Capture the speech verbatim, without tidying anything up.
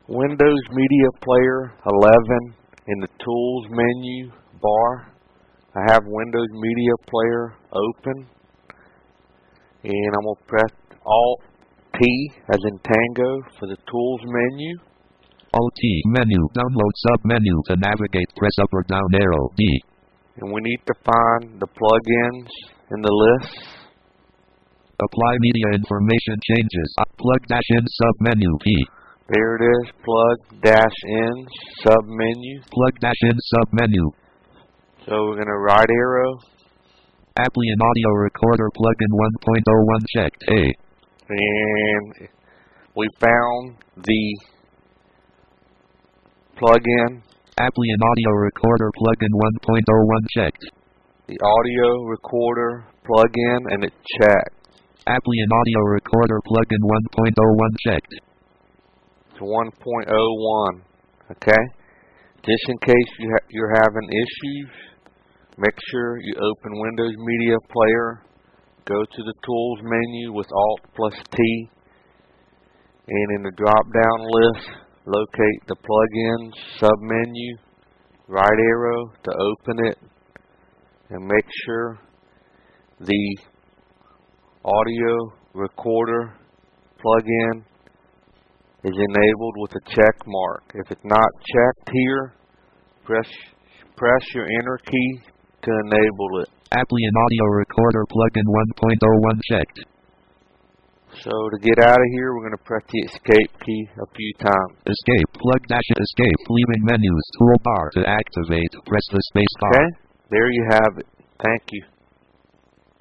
Windows Media Player eleven in the Tools menu bar. I have Windows Media Player open, and I'm going to press Alt T as in Tango for the Tools menu. Alt T menu, download sub-menu to navigate, press up or down arrow D. And we need to find the plugins in the list. Apply media information changes, uh, plug dash in sub-menu P. There it is, plug dash in sub-menu. Plug dash in sub-menu. So we're going to right arrow. Applian Audio Recorder plugin one point oh one checked A. And we found the plugin. Applian Audio Recorder plugin one point oh one checked. The audio recorder plugin, and it checked. Applian Audio Recorder plugin one point oh one checked. It's one point oh one. Okay? Just in case you ha you're having issues, make sure you open Windows Media Player, go to the Tools menu with Alt plus T, and in the drop-down list, locate the plugins sub-menu, right arrow to open it, and make sure the audio recorder plugin is enabled with a check mark. If it's not checked here, press press your enter key to enable it. Applian Audio Recorder plugin one point oh one checked. So to get out of here, we're going to press the escape key a few times. Escape, plug dash escape, leaving menus, toolbar. To activate, press the space bar. Okay, there you have it. Thank you.